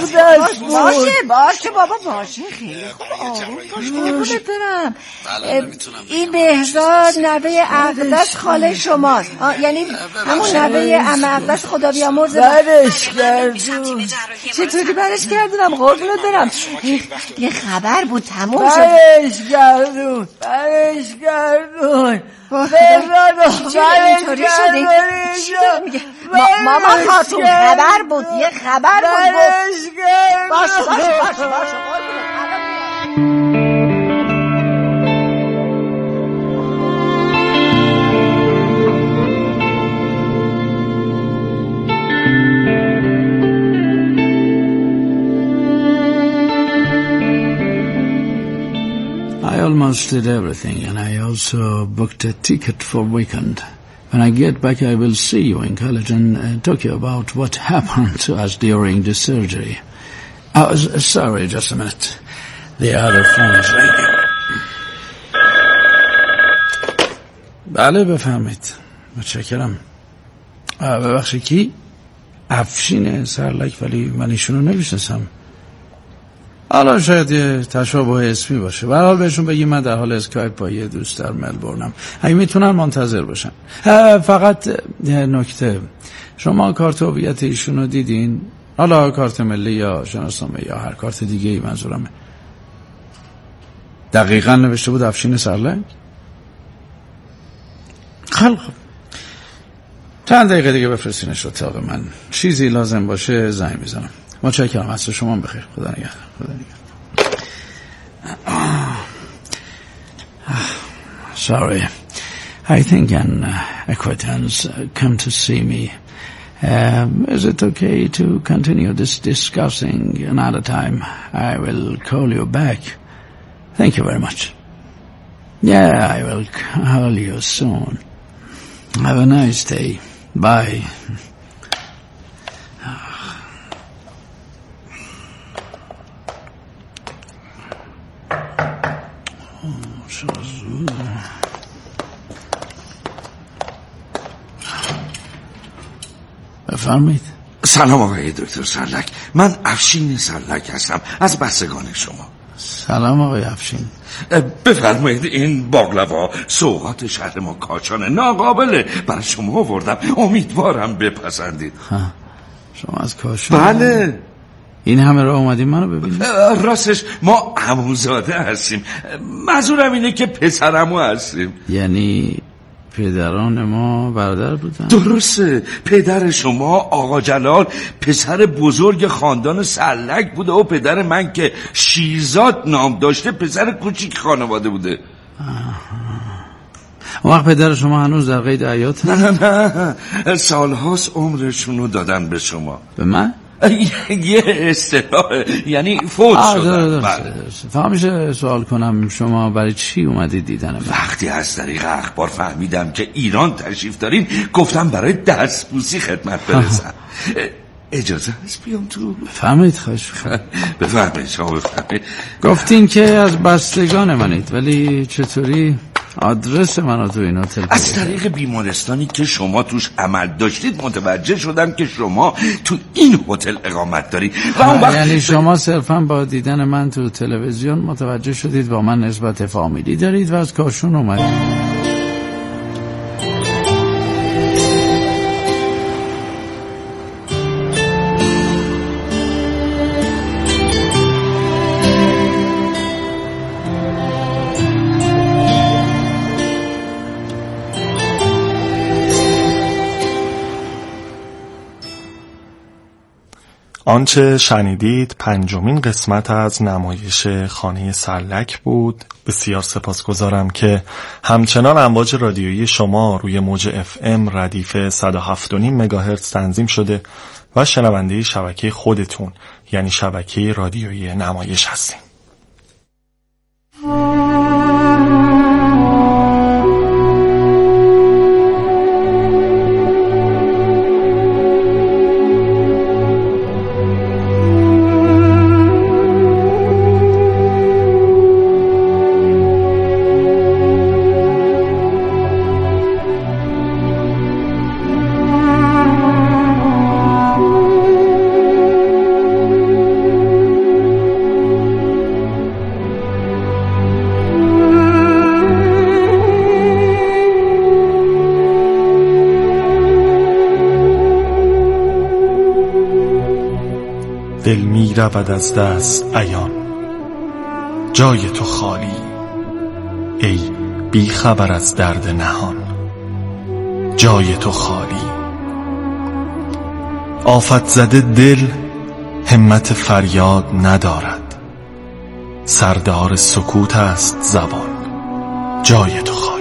عقدش بود. باشه بابا باشه، خیلی خوب آروم باش قربونت برم. این بهزاد نوه عقدش خاله شماست، یعنی همون نوه عمه عقدش خدا بیامرزه. برش کردون. چطوری برش کردونم قربونت برم؟ یه خبر بود تموم شد. برش کردون اینطوری شده. ماما خاتون خبر بود، یه خبر بود. باشه I almost did everything, and I also booked a ticket for weekend. When I get back, I will see you in college and talk to you about what happened to us during the surgery. Oh, sorry, just a minute. The other phone is ringing. بله بفهمید. متشکرم. ببخشید کی؟ افشین سرلک، ولی من ایشونو نمیشناسم. حالا شاید یه تشابه اسمی باشه. به هر حال بهشون بگیم من در حال اسکایپ با یه دوست در ملبورنم. اگه میتونن منتظر باشن. فقط یه نکته، شما کارت هویت ایشونو دیدین؟ حالا کارت ملی یا شناسنامه یا هر کارت دیگه ای منظورمه. دقیقاً نوشته بود افشین سرلک؟ خب چند دقیقه دیگه بفرستینش اتاق من. چیزی لازم باشه زنگ میزنم. متشکرم. عصر شما بخیر. خدا نگهدار. Sorry, I think an acquaintance come to see me. Is it okay to continue this discussing another time? I will call you back. Thank you very much. Yeah, I will call you soon. Have a nice day. Bye. بفرمایید. سلام آقای دکتر سرلک، من افشین سرلک هستم از بستگان شما. سلام آقای افشین. بفرمایید. این باقلوا سوغات شهر ما کاشانه، ناقابله، برای شما آوردم، امیدوارم بپسندید. شما از کاشان؟ بله. این همه راه اومدیم منو ببینید؟ راستش ما عموزاده هستیم، منظورم اینه که پسرمو هستیم. یعنی پدران ما برادر بودن؟ درسته، پدر شما آقا جلال پسر بزرگ خاندان سرلک بوده و پدر من که شیرزاد نام داشته پسر کوچیک خانواده بوده. اون وقت پدر شما هنوز در قید حیات؟ نه سالهاست عمرشونو دادن به شما. به من؟ یه اصطلاح، یعنی فوت شدن. فهم میشه سوال کنم شما برای چی اومدید دیدن من؟ وقتی از طریق اخبار فهمیدم که ایران تشریف دارین گفتم برای دستبوسی خدمت برسم. اجازه هست بیام تو؟ بفرمایید. خواهش بفرمایید شما بفرمایید. گفتین که از بستگان منید، ولی چطوری آدرس منو تو این هتل؟ از طریق بیمارستانی که شما توش عمل داشتید متوجه شدم که شما تو این هتل اقامت دارید و اون وقت یعنی شما صرفا با دیدن من تو تلویزیون متوجه شدید با من نسبت فامیلی دارید و از کاشون اومدید؟ آنچه شنیدید 5مین قسمت از نمایش خانه سرلک بود. بسیار سپاسگزارم که همچنان امواج رادیویی شما روی موج FM ردیف 107.5 مگاهرتز تنظیم شده و شنونده شبکه خودتون یعنی شبکه رادیویی نمایش هستیم. دل می رود از دست عیان. جای تو خالی ای بی خبر از درد نهان. جای تو خالی. آفت زده دل همت فریاد ندارد. سردار سکوت است زبان. جای تو خالی.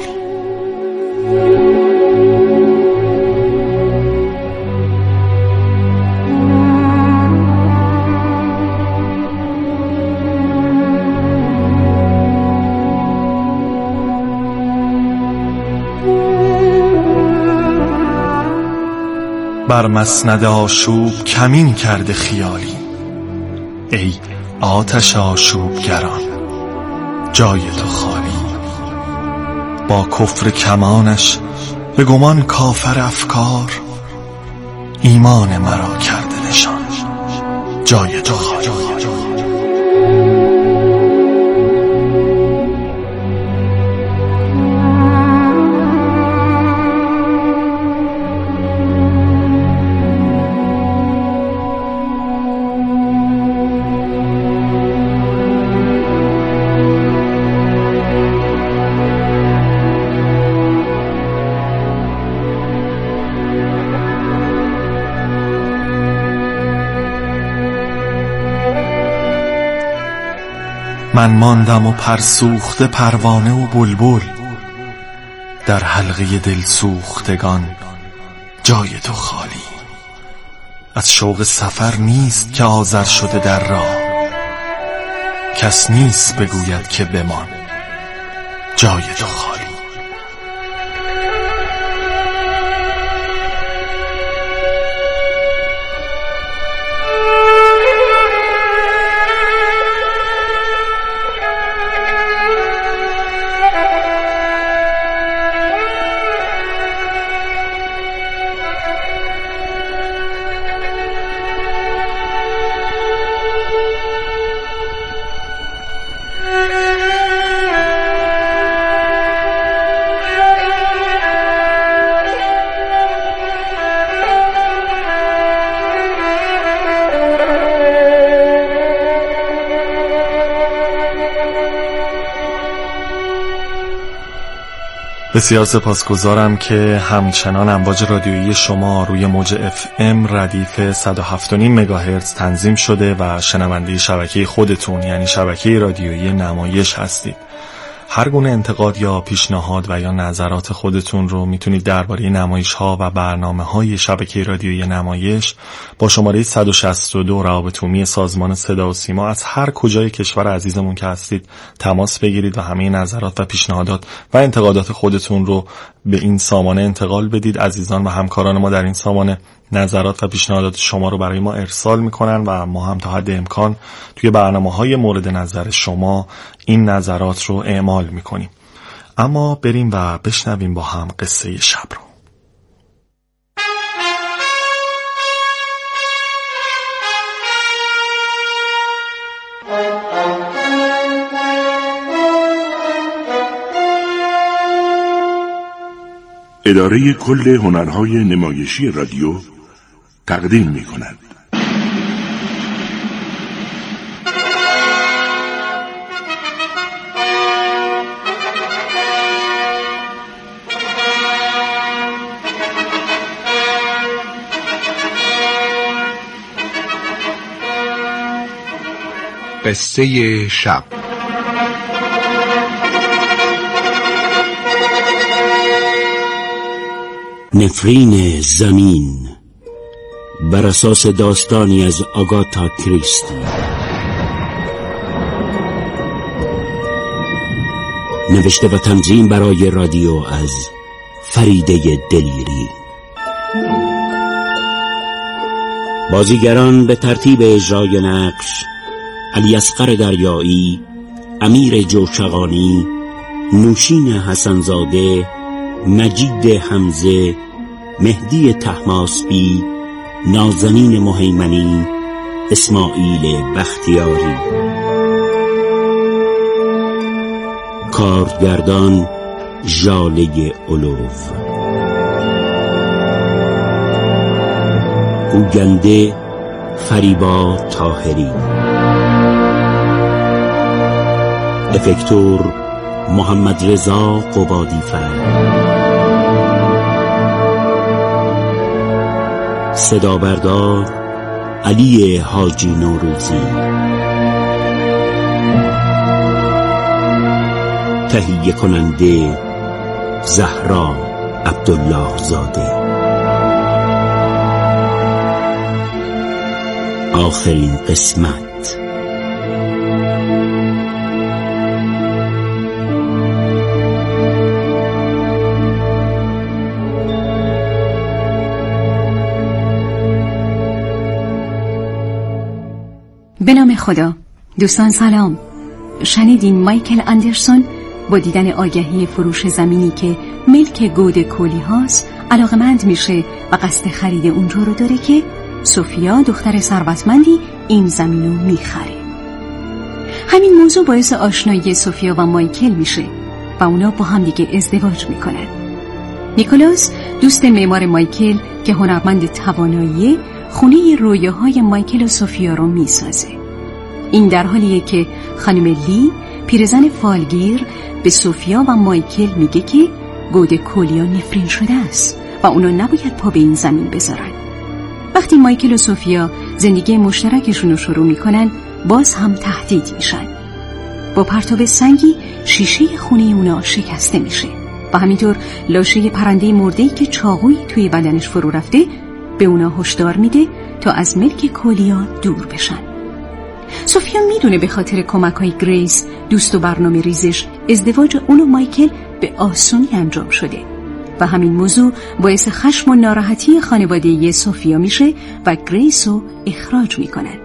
بر مسند آشوب کمین کرده خیالی ای آتش آشوبگران. جای تو خالی. با کفر کمانش به گمان کافر افکار ایمان مرا کرده نشان. جای تو خالی. من ماندم و پرسوخته پروانه و بلبل در حلقه دل سوختگان. جای تو خالی. از شوق سفر نیست که آذر شده در راه. کس نیست بگوید که بمان. جای تو خالی. بسیار سپاسگزارم که همچنان امواج رادیویی شما روی موج FM ردیف 107.5 مگاهرتز تنظیم شده و شنونده شبکه خودتون یعنی شبکه رادیویی نمایش هستید. هر گونه انتقاد یا پیشنهاد و یا نظرات خودتون رو میتونید درباره نمایش‌ها و برنامه‌های شبکه رادیویی نمایش با شماره 162 روابط عمومی سازمان صدا و سیما از هر کجای کشور عزیزمون که هستید تماس بگیرید و همه نظرات و پیشنهادات و انتقادات خودتون رو به این سامانه انتقال بدید. عزیزان و همکاران ما در این سامانه نظرات و پیشنهادات شما رو برای ما ارسال میکنن و ما هم تا حد امکان توی برنامه‌های مورد نظر شما این نظرات رو اعمال میکنیم. اما بریم و بشنویم با هم قصه شب رو. اداره کل هنرهای نمایشی رادیو تقدیم می‌کند. قصه شب. نفرین زمین بر اساس داستانی از آگاتا کریستی. نوشته و تنظیم برای رادیو از فریده دلیری. بازیگران به ترتیب اجرای نقش: علی اصغر دریایی، امیر جوشقانی، نوشین حسنزاده، مجید حمزه، مهدی طهماسبی، نازنین مهیمنی، اسماعیل بختیاری. کارگردان ژاله اولوف. گوینده فریبا طاهری، افکتور محمد رضا قبادی‌فر، صدا بردار علی حاجی نوروزی، تهیه کننده زهرا عبدالله زاده. آخرین قسمت. به نام خدا. دوستان سلام. شنیدین مایکل اندرسون با دیدن آگهی فروش زمینی که ملک گود کولی هاست علاقمند میشه و قصد خرید اونجا رو داره که سوفیا دختر ثروتمندی این زمین رو میخره. همین موضوع باعث آشنایی سوفیا و مایکل میشه و اونا با هم دیگه ازدواج میکنن. نیکولاس دوست معمار مایکل که هنرمند تواناییه خونه رویاهای مایکل و سوفیا رو میسازه. این در حالیه که خانم لی پیرزن فالگیر به سوفیا و مایکل میگه که گود کولیا نفرین شده است و اونا نباید پا به این زمین بذارن. وقتی مایکل و سوفیا زندگی مشترکشون رو شروع میکنن باز هم تهدید میشن. با پرتاب سنگی شیشه خونه اونا شکسته میشه و همینطور لاشه پرنده مرده‌ای که چاقویی توی بدنش فرو رفته به اونا هشدار میده تا از ملک کولیا دور بشن. سوفیا میدونه به خاطر کمک‌های گریس دوست و برنامه ریزش ازدواج اون و مایکل به آسونی انجام شده و همین موضوع باعث خشم و ناراحتی خانواده سوفیا میشه و گریس رو اخراج میکنن.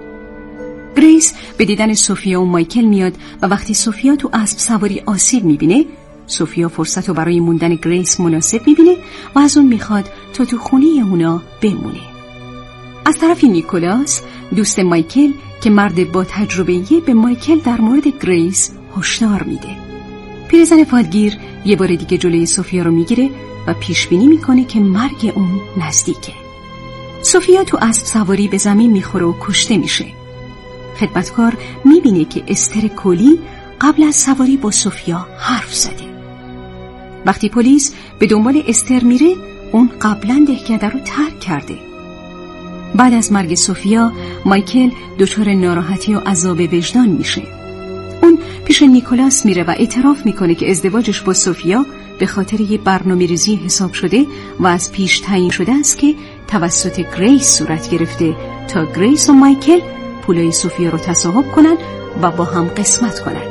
گریس به دیدن سوفیا و مایکل میاد و وقتی سوفیا تو اسب سواری آسیب میبینه سوفیا فرصت رو برای موندن گریس مناسب میبینه و از اون میخواد تا تو خونه اونا بمونه. از طرفی نیکولاس دوست مایکل که مرد با تجربه‌ایه به مایکل در مورد گریس هشدار میده. پیرزن فالگیر یه بار دیگه جلوی سوفیا رو میگیره و پیش بینی میکنه که مرگ اون نزدیکه. سوفیا تو اسب سواری به زمین میخوره و کشته میشه. خدمتکار میبینه که استر کولی قبل از سواری با سوفیا حرف زده. وقتی پلیس به دنبال استر میره اون قبلا دهکده رو ترک کرده. بعد از مرگ سوفیا مایکل دچار ناراحتی و عذاب وجدان میشه. اون پیش نیکولاس میره و اعتراف میکنه که ازدواجش با سوفیا به خاطر یه برنامه‌ریزی حساب شده و از پیش تعیین شده است که توسط گریس صورت گرفته تا گریس و مایکل پولای سوفیا رو تصاحب کنن و با هم قسمت کنن.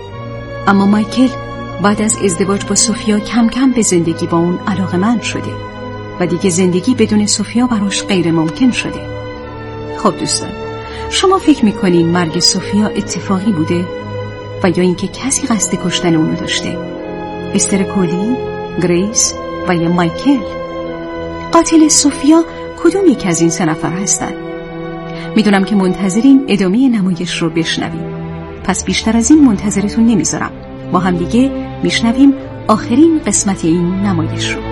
اما مایکل بعد از ازدواج با سوفیا کم کم به زندگی با اون علاقه‌مند شده و دیگه زندگی بدون سوفیا براش غیر ممکن شده. خب دوستان، شما فکر میکنین مرگ سوفیا اتفاقی بوده و یا اینکه کسی قصد کشتن اونو داشته؟ استر کولی، گریس و یا مایکل؟ قاتل سوفیا کدوم یک از این سه نفر هستن؟ میدونم که منتظرین ادامه نمایش رو بشنویم، پس بیشتر از این منتظرتون نمیذارم. با هم دیگه میشنویم آخرین قسمت این نمایش رو.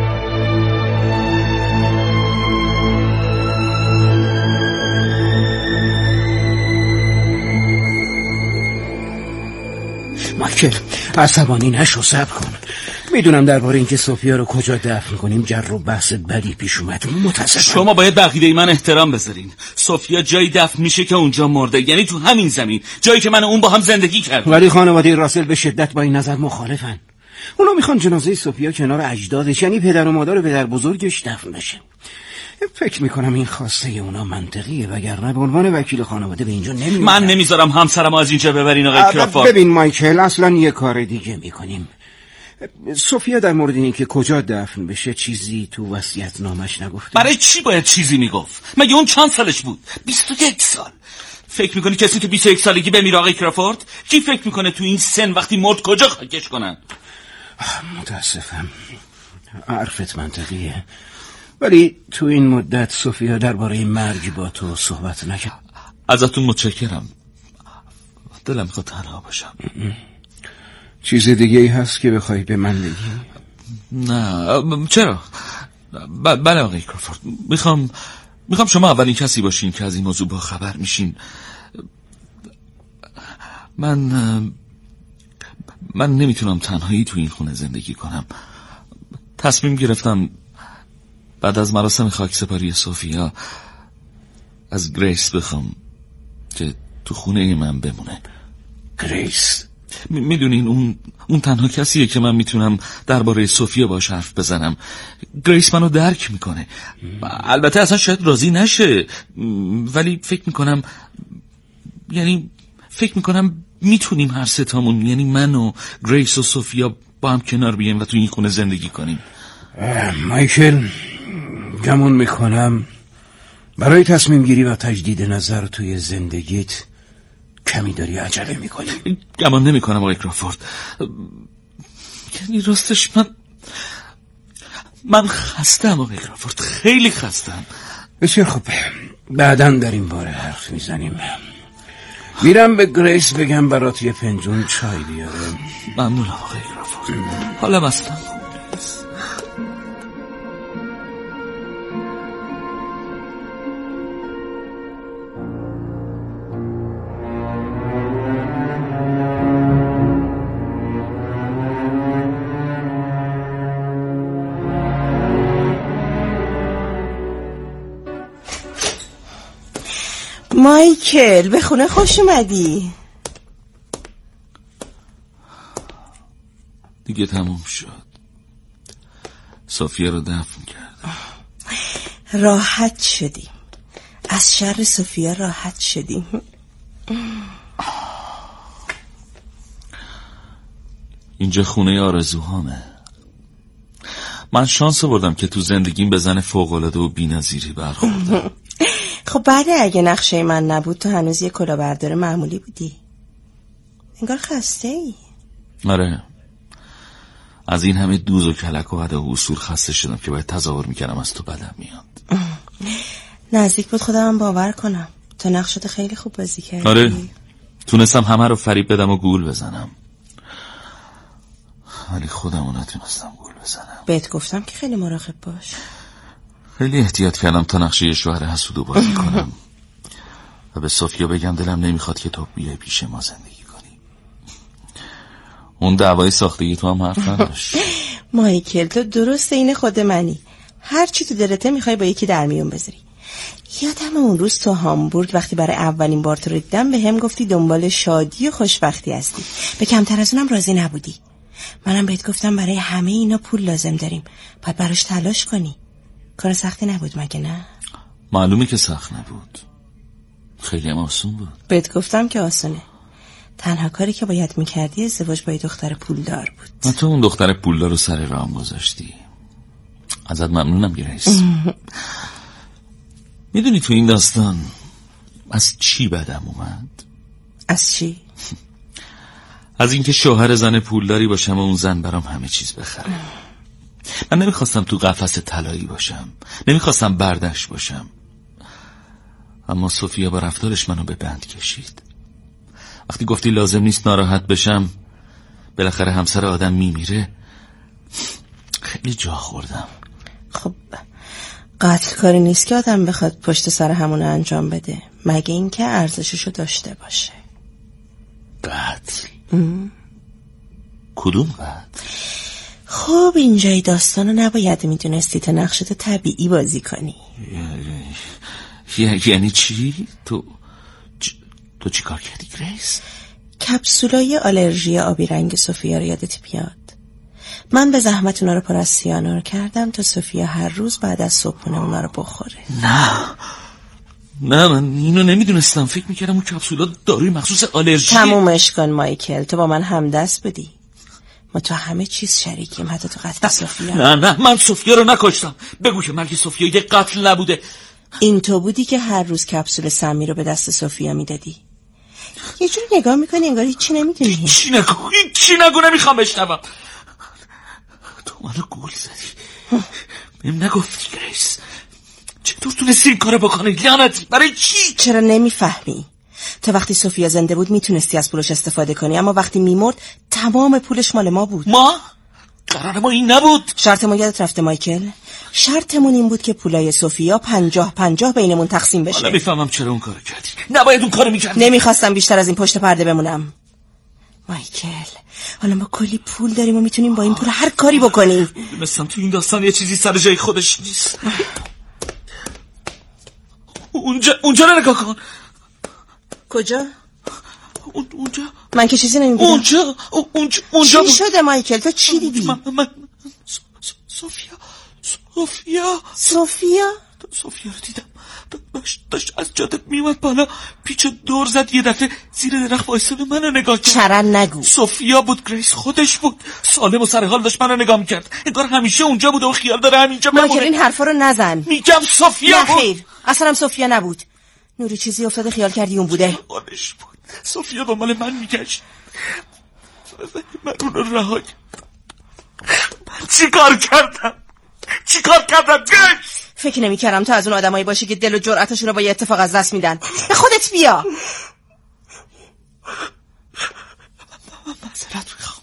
مایکل عصبانی نشو، صبر کن. میدونم درباره اینکه سوفیا رو کجا دفن کنیم جر و بحث بدی پیش اومد. متاسفم. شما باید به عقیده من احترام بذارین. سوفیا جایی دفن میشه که اونجا مرده، یعنی تو همین زمین، جایی که من و اون با هم زندگی کردیم. ولی خانواده راسل به شدت با این نظر مخالفن. اونا میخوان جنازه سوفیا کنار اجدادش، یعنی پدر و مادر و پدر بزرگش دفن بشه. فکر میکنم این خواسته اونا منطقیه، وگرنه به عنوان وکیل خانواده به اینجا نمیاد. من نمیذارم همسرم از اینجا ببرین آقای کرافورد. ببین مایکل، اصلا یه کار دیگه میکنیم. سوفیا در مورد این که کجا دفن بشه چیزی تو وصیت‌نامش نگفته. برای چی باید چیزی میگفت؟ مگه اون چند سالش بود؟ 21 سال. فکر میکنی کسی تو 21 سالگی بمیره آقای کرافورد؟ کی فکر میکنه تو این سن وقتی مرد کجا خاکش کنن؟ متاسفم، حرفت منطقیه، ولی تو این مدت سوفیا درباره مرگ با تو صحبت نکرد. ازتون متشکرم، دلم میخواد تنها باشم. چیز دیگه ای هست که بخوای به من بگی؟ نه. چرا؟ بله آقای کرافورد، میخوام میخوام شما اولین کسی باشین که از این موضوع با خبر میشین. من نمیتونم تنهایی تو این خونه زندگی کنم. تصمیم گرفتم بعد از مراسم خاکسپاری سوفیا از گریس بخوام که تو خونه من بمونه. گریس؟ میدونین اون تنها کسیه که من میتونم درباره سوفیا باش حرف بزنم. گریس منو درک میکنه. البته اصلا شاید راضی نشه، ولی فکر میکنم میتونیم هر ستامون، یعنی من و گریس و سوفیا، با هم کنار بیایم و تو این خونه زندگی کنیم. مایکل، گمون میکنم برای تصمیم گیری و تجدید نظر توی زندگیت کمی داری عجله میکنی. گمان نمیکنم آقای کرافورد. یعنی راستش من خستم آقای کرافورد، خیلی خستم. بسیار خوب، بعداً در این باره حرف میزنیم. میرم به گریس بگم برات یه فنجون چای بیاره. ممنونم آقای کرافورد، حالم اصلا خوب نیست. مایکل، به خونه خوش اومدی. دیگه تموم شد. سوفیا رو دفن کردم. راحت شدیم، از شر سوفیا راحت شدیم. اینجا خونه آرزوهامه. من شانس آوردم که تو زندگیم به زن فوق‌العاده و بی‌نظیری برخوردم. خب بعد اگه نقشه من نبود تو هنوز یه کلاهبردار معمولی بودی. انگار خسته ای. آره، از این همه دوز و کلک و عده و اصول خسته شدم که باید تظاهر میکردم از تو بدم میاد. نزدیک بود خودم باور کنم تو نقشت خیلی خوب بازی کردی. آره، تونستم همه رو فریب بدم و گول بزنم، ولی خودمو نتونستم گول بزنم. بهت گفتم که خیلی مراقب باش. خیلی احتیاط کردم تا نقشه شوهر حسودو بازی کنم و به سوفیا بگم دلم نمیخواد که تو بیای پیش ما زندگی کنی. اون دعوای ساختگی تو هم حرف نداشت. مایکل، تو درست این خود منی، هر چی تو دلته میخوای با یکی در میون بذاری. یادم اون روز تو هامبورگ وقتی برای اولین بار تو رو دیدم به هم گفتی دنبال شادی و خوشبختی هستی، به کمتر از اونم راضی نبودی. منم بهت گفتم برای همه اینا پول لازم داریم، باید براش تلاش کنی. کار سختی نبود مگه نه؟ معلومه که سخت نبود، خیلی هم آسون بود. بهت گفتم که آسونه. تنها کاری که باید میکردی ازدواج با یه دختر پولدار بود. تو اون دختر پولدار رو سر راه گذاشتی. ازت ممنونم گریس. میدونی تو این داستان از چی بدم اومد؟ از چی؟ از اینکه شوهر زن پولداری باشم و اون زن برام همه چیز بخره. من نمیخواستم تو قفس طلایی باشم، نمیخواستم بردش باشم، اما سوفیا با رفتارش منو به بند کشید. وقتی گفتی لازم نیست ناراحت بشم، بالاخره همسر آدم میمیره، خیلی جا خوردم. خب قتل کاری نیست که آدم بخواد پشت سر همون انجام بده، مگه اینکه ارزششو داشته باشه. قتل؟ کدوم قتل؟ خب اینجای داستانو نباید میدونستی تا نقشت طبیعی بازی کنی. یعنی چی؟ تو چی کار کردی گریس؟ کپسولای آلرژی آبی رنگ سوفیا رو یادت بیاد؟ من به زحمت اونا رو پر از سیانور کردم تا سوفیا هر روز بعد از صبحونه اونا رو بخوره. نه من اینو نمیدونستم. فکر میکردم اون کپسولا داروی مخصوص آلرژی. تمومش کن مایکل، تو با من همدست بودی. ما تو همه چیز شریکیم، حتی تو قتل سوفیا. نه من سوفیا رو نکشتم. بگو که مرگ سوفیا یه قتل نبوده. این تو بودی که هر روز کپسول سمی رو به دست سوفیا میدادی. یه جوری نگاه میکنی انگار هیچی نمیدونی. هیچی نگو نمیخوام بشنوم. تو منو گول زدی. بهم نگفتی گریس. چطور تونستی این کارو بکنی؟ لعنتی، برای چی؟ چرا نمیفهمی؟ تا وقتی سوفیا زنده بود میتونستی از پولش استفاده کنی، اما وقتی میمرد تمام پولش مال ما بود. ما؟ قرار ما این نبود. شرط ما یادت رفته مایکل؟ شرطمون این بود که پولای سوفیا 50-50 بینمون تقسیم بشه. حالا میفهمم چرا اون کارو کردی. نباید اون کارو میکردی. نمیخواستم بیشتر از این پشت پرده بمونم. مایکل، حالا ما کلی پول داریم و میتونیم با این پول هر کاری بکنیم. مثلا تو این داستان یه چیزی سر جای خودش نیست. اونجا رو نگاه کن. کجا؟ اونجا. من که چیزی نمیدونم. اونجا چی شده مایکل؟ تو چی دیدی؟ سوفیا رو دیدم. داشت از جادت میومد بالا، پیچ دور زد، یه دفعه زیر درخت وایساد و منو نگاه کرد. چرن نگو. سوفیا بود، گریس خودش بود، سالم و سر حال داشت منو نگاه میکرد، انگار همیشه اونجا بوده و خیال داره همینجا بمونه. مایکل این حرفا رو نزن. میگم سوفیا بود. خیر، اصلا هم سوفیا نبود. نوری چیزی افتاده خیال کردی اون بوده. خودش بود. سوفیا دنبال من میگشت، من اون رو رها کردم. چی کار کردم؟ فکر نمی‌کردم تو از اون آدمایی باشی که دل و جرأتشون رو با یه اتفاق از دست میدن. به خودت بیا. معذرت میخوام.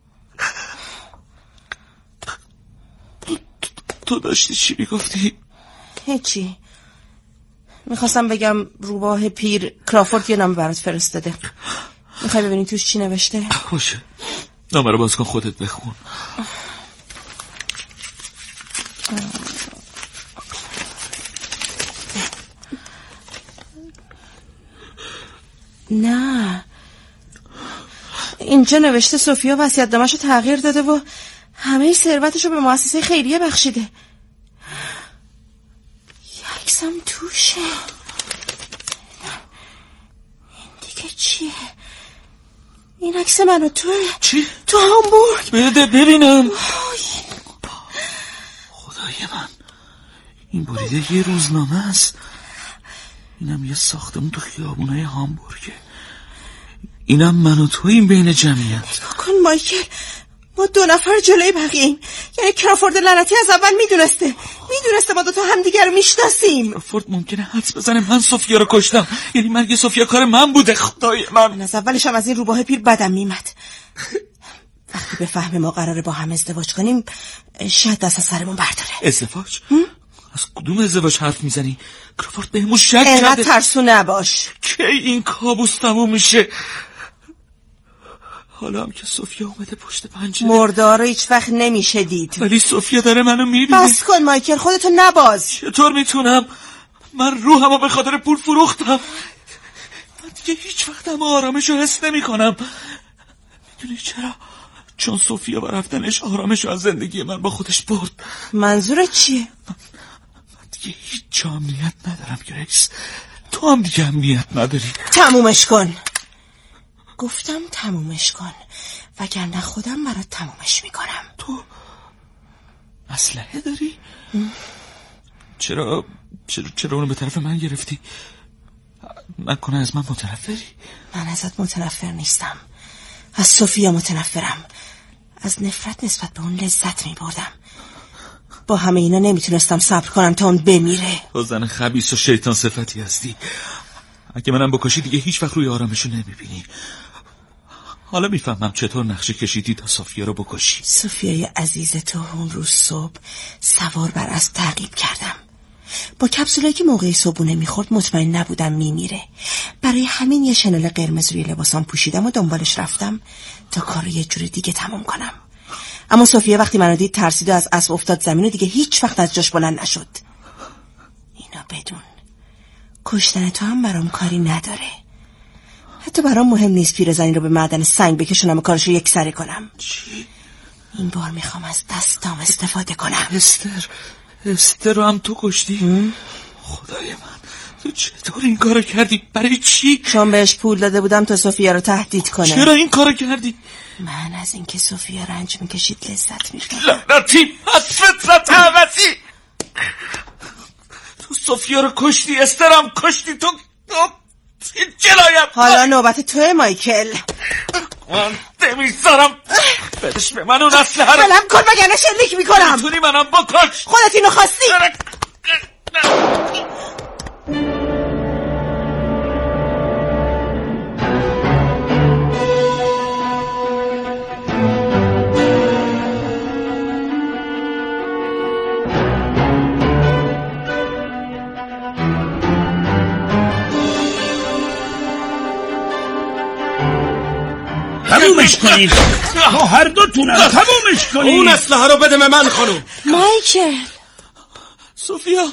تو داشتی چی میگفتی؟ هیچی. میخواستم بگم روباه پیر کرافورد یه نامه برات فرستاده. میخوای ببینی توش چی نوشته؟ باشه، نامه رو باز کن، خودت بخون. نه، اینجا نوشته سوفیا وصیت‌نامه‌شو تغییر داده و همه ثروتشو به مؤسسه خیریه بخشیده. یکسم توشه. این دیگه چیه؟ این عکس من و توه. چی؟ تو هامبورگ. بده ببینم. خدای من، این بریده یه روزنامه است. اینم یه ساختمون تو خیابونای هامبورگه. اینم من و توییم بین جمعیت. نگاه کن مایکل، ما 2 نفر جلوی بقیه‌ایم. یعنی کرافورد لعنتی از اول میدونسته ما 2 تا همدیگه رو میشناسیم. کرافورد ممکنه حدس بزنه من سوفیا رو کشتم، یعنی مرگ سوفیا کار من بوده. خدای من از اولش هم از این روباه پیر بدم میمد. وقتی به فهم ما قراره با هم ازدواج کنیم شاید دست از سرمون برداره. ازدواج؟ از کدوم ازدواج حرف میزنی؟ کرافورد بهمون شک کرده. اینقدر ترسو نباش. کی این کابوس تموم میشه؟ حالا هم که سوفیا اومده پشت پنجره. مردار رو هیچ وقت نمیشه دید. ولی سوفیا داره منو میبینه. بس کن مایکل، خودتو نباز. چطور میتونم؟ من روحمو به خاطر پول فروختم. من دیگه هیچ وقت هم آرامشو حس نمی کنم. میدونی چرا؟ چون سوفیا با رفتنش آرامشو از زندگی من با خودش برد. منظورت چیه؟ من دیگه هیچ جا امنیت ندارم گریس. تو هم دیگه امنیت نداری. تمومش کن. گفتم تمومش کن، وگرنه خودم برات تمومش میکنم. تو اسلحه داری؟ چرا اونو به طرف من گرفتی؟ نکنه از من متنفری؟ من ازت متنفر نیستم، از سوفیا متنفرم. از نفرت نسبت به اون لذت میبردم. با همه اینا نمیتونستم صبر کنم تا اون بمیره. تو زن خبیث و شیطان صفتی هستی. اگه منم بکشی دیگه هیچ وقت روی آرامشو نمیبینی. حالا میفهمم چطور نقشه کشیدی تا سوفیا رو بکشی. سوفیای عزیز تو اون روز صبح سوار بر اسب تعقیب کردم. با کپسولایی که موقع صبحونه میخورد مطمئن نبودم میمیره. برای همین یه شنل قرمز روی لباسام پوشیدم و دنبالش رفتم تا کارو یه جور دیگه تموم کنم. اما سوفیا وقتی منو دید ترسید و از اسب افتاد زمین و دیگه هیچ وقت از جاش بلند نشد. اینا بدون، کشتن تو هم برام کاری نداره. حتی برام مهم نیست پیرزنی رو به معدن سنگ بکشونم و کارشو یکسره کنم. چی؟ این بار میخوام از دستام استفاده کنم. استر رو هم تو کشتی؟ خدای من، تو چطور این کارو کردی؟ برای چی؟ چون بهش پول داده بودم تا سوفیا رو تهدید کنه. چرا این کارو کردی؟ من از اینکه سوفیا رنج میکشید لذت میبردم. لعنتی، از فطرت همسی. تو سوفیا رو کشتی، استر هم کشتی. تو جنایت. حالا نوبت توه مایکل. من نمیذارم بدش به من اون اسلحه رو. بلم کن وگرنه شلیک میکنم. میتونی منم بکش. خودت اینو خواستی. تمومش کنید. با هر دوتونم تمومش کنید. اون اسلحه رو بده من خانم. مایکل. سوفیا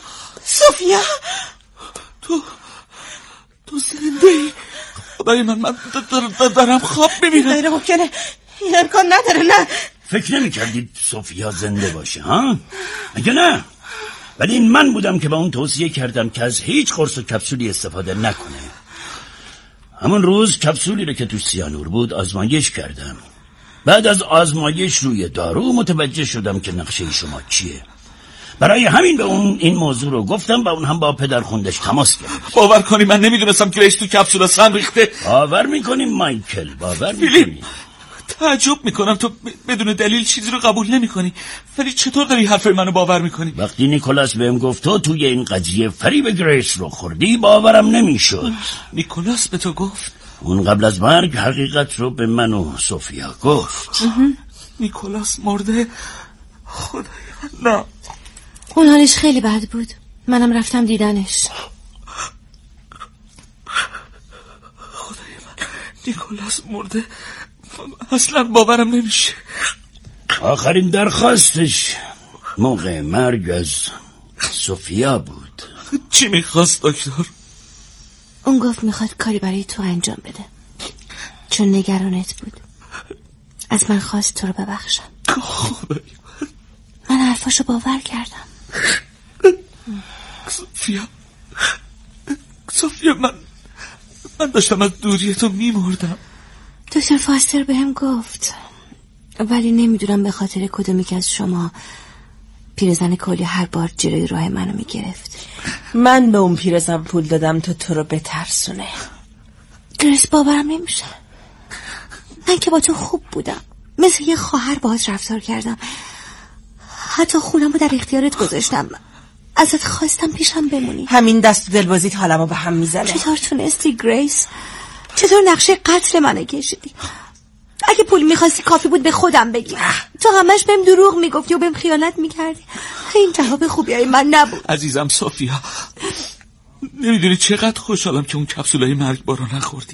تو زنده ای؟ خدای من دارم خواب میبینم. غیر ممکنه، این امکان نداره. نه فکر نمی کردید سوفیا زنده باشه ها؟ اگه نه، ولی این من بودم که با اون توصیه کردم که از هیچ قرص و کپسولی استفاده نکنه. همون روز کپسولی رو که توش سیانور بود آزمایش کردم. بعد از آزمایش روی دارو متوجه شدم که نقشه شما چیه. برای همین به اون این موضوع رو گفتم و اون هم با پدر خوندش تماس گرفت. باور کنی من نمیدونستم گریس تو کپسول سم ریخته. باور میکنیم مایکل، باور میکنیم. تعجب میکنم تو بدون دلیل چیزی رو قبول نمیکنی، ولی چطور داری حرف منو باور میکنی؟ وقتی نیکولاس بهم گفت تو توی این قضیه فریب گریس رو خوردی باورم نمیشد. نیکولاس به تو گفت؟ اون قبل از مرگ حقیقت رو به من و سوفیا گفت. نیکولاس مرده؟ خدای من نه. اون حالش خیلی بد بود، منم رفتم دیدنش. خدای من نیکولاس مرده؟ اصلا باورم نمیشه. آخرین درخواستش موقع مرگ از سوفیا بود. چی میخواست دکتر؟ اون گفت میخواد کاری برای تو انجام بده، چون نگرانت بود. از من خواست تو رو ببخشم. خدای من حرفاشو باور کردم. سوفیا من داشتم از دوری تو میمردم. دکتر فاستر بهم گفت، ولی نمیدونم به خاطر کدومی که از شما پیرزن کلی هر بار جلوی راه منو میگرفت. من به اون پیرزن پول دادم تو رو بترسونه. گریس باورم نمیشه. من که با تو خوب بودم، مثل یه خواهر باهات رفتار کردم، حتی خونم رو در اختیارت گذاشتم، ازت خواستم پیشم بمونی. همین دست و دلبازیت حالمو به هم میزنه. چطور تونستی گریس؟ چطور نقشه قتل منو کشیدی؟ اگه پول میخواستی کافی بود به خودم بگی. تو همش بهم دروغ میگفتی و بهم خیانت میکردی. این جواب خوبی های من نبود. عزیزم سوفیا، نمیدونی چقدر خوشحالم که اون کپسولای مرگبار رو نخوردی.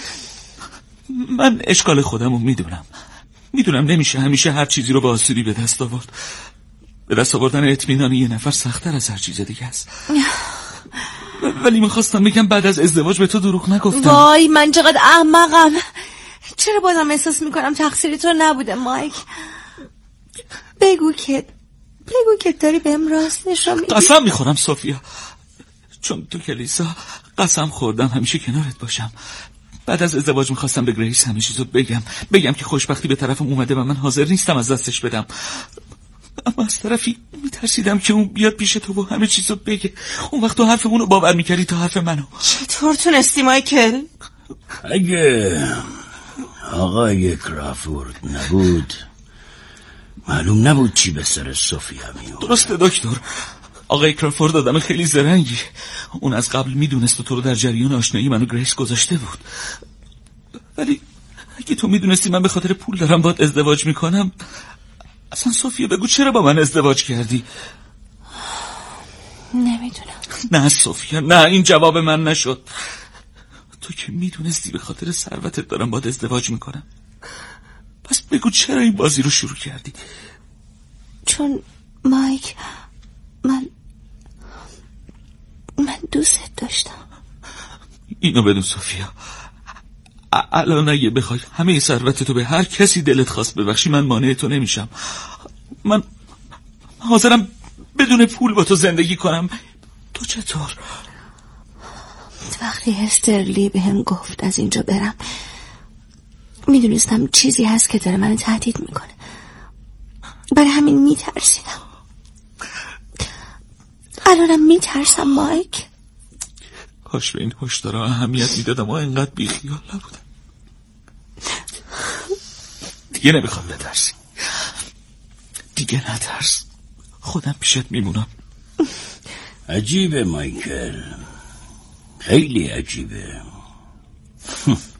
من اشکال خودم رو میدونم نمیشه همیشه هر چیزی رو با آسودی به دست آورد. به دست آوردن اطمینان یه نفر سخت‌تر از هر چیز دیگه است. ولی میخواستم بگم بعد از ازدواج به تو دروغ نگفتم. وای من چقدر احمقم. چرا بازم احساس میکنم تقصیری تو نبوده مایک؟ بگو که داری بهم راست نشون میدی. قسم میخورم سوفیا، چون تو کلیسا قسم خوردم همیشه کنارت باشم. بعد از ازدواج میخواستم به گریس همه چیزو بگم که خوشبختی به طرفم اومده و من حاضر نیستم از دستش بدم. اما از طرفی میترسیدم که اون بیاد پیش تو و همه چیزو بگه. اون وقت تو حرف اونو باور میکردی تا حرف منو. چطور تونستی مایکل؟ اگه آقای کرافورد نبود معلوم نبود چی به سر سوفیا میاد. درسته دکتر، آقای کرافورد آدم خیلی زرنگی. اون از قبل میدونست تو رو در جریان آشنایی من و گریس گذاشته بود. ولی اگه تو میدونستی من به خاطر پول دارم باهات ازدواج میکنم، اصلا سوفیا بگو چرا با من ازدواج کردی؟ نمیدونم. نه سوفیا نه، این جواب من نشد. تو که میدونستی به خاطر ثروتت دارم باهات ازدواج میکنم، پس بگو چرا این بازی رو شروع کردی؟ چون مایک من دوست داشتم. اینو بدون سوفیا، الان اگه بخوای همه ثروتتو به هر کسی دلت خواست ببخشی من مانع تو نمیشم. من حاضرم بدون پول با تو زندگی کنم. تو چطور؟ وقتی استرلی بهم گفت از اینجا برم میدونستم چیزی هست که داره منو تهدید میکنه، برای همین میترسیدم. الانم میترسم مایک. کاش به این هشدارا اهمیت میدادم و اینقدر بیخیال نبودم. دیگه نمیخوام بترسی. دیگه نترس، خودم پیشت میمونم. عجیبه مایکل، خیلی عجیبه.